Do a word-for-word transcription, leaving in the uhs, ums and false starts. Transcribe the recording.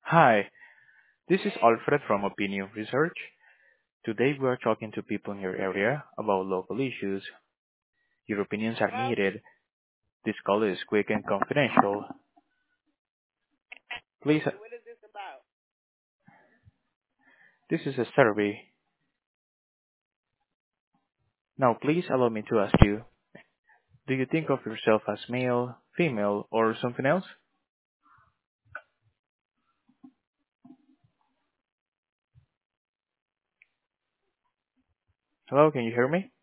Hi, this is Alfred from Opinion Research. Today we are talking to people in your area about local issues. Your opinions are needed. This call is quick and confidential. Please, What is this about? this is a survey. Now please allow me to ask you, do you think of yourself as male, female, or something else? Hello, can you hear me?